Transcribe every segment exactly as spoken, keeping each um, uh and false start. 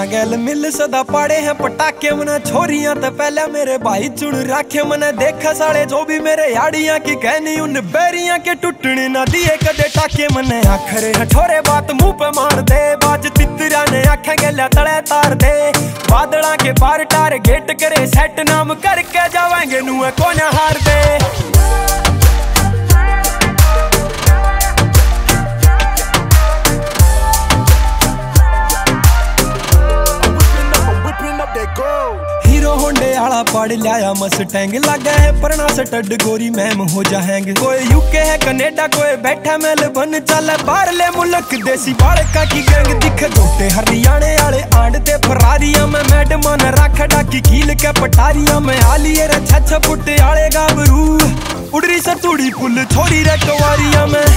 गैल मिल सदा पाड़े हैं पटाखे मना छोरियां तो पहले मेरे भाई चुन राखे मना देखा साले जो भी मेरे याड़ियां की कहनी उन बैरियां के टूटने ना दिए कदे टाके मने आखरे हठोरे बात मुंह पे मार दे बाज तितरा ने आखे गैला तले तार दे बादला के पार टारगेट करे सेट नाम करके जावेंगे नुए कौन हार दे। हीरो होंडे आला पड़ लिया मस्टैंग लगा है परना सटड गोरी मैम हो जाएंगे कोई यूके है कनेडा कोई बैठा मेलबर्न चल बाहर ले मुल्क देसी बाड़का की गैंग दिख गोटे हरियाणे आले आंड ते फरारियां में मैडमा ने रख डाकी खील के पटारियां में आलिए रे छछ फुटे आले गाबरू उड़री सतुड़ी पुल छोरी रे कवारियां में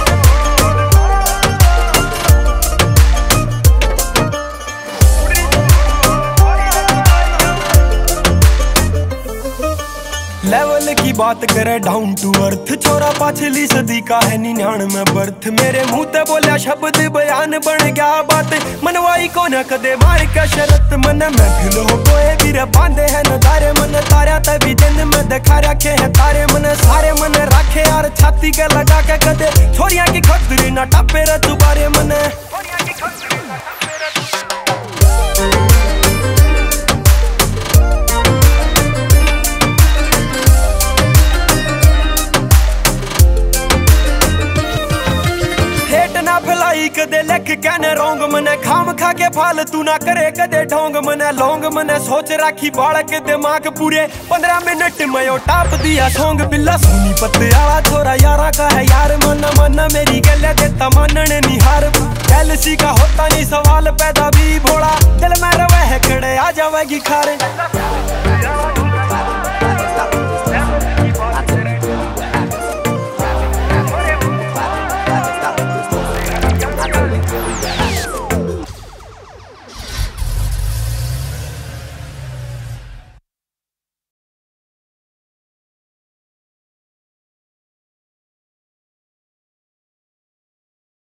लेवल की बात करे डाउन टू अर्थ छोरा पाछली सदी का है निन्यानवे बर्थ मेरे मुंह ते बोलिया शब्द बयान बन गया बात मनवाई को न कदे मार का शरत मन महफिल हो कोई वीर बांधे है नजारे मन तारा तभी दिन में दिखा रखे है तारे मन सारे मन रखे यार छाती के लगा के कदे छोरिया की खतरी ना टापे रे दुबारे मन फलाई कदे लिख कहने रोंग मने खाम खा के फालतू ना करे कदे ढोंग मने लोंग मने सोच राखी बाल के दिमाग पूरे पंद्रह मिनट में ओ टाप दिया सोंग बिल्ला सोनी पत्ते आला छोरा यारा का है यार मन मन मेरी गले देता मानने निहार एलसी का होता नहीं सवाल पैदा भी भोला दिल में रवे है खड़े आ जावेगी खारे।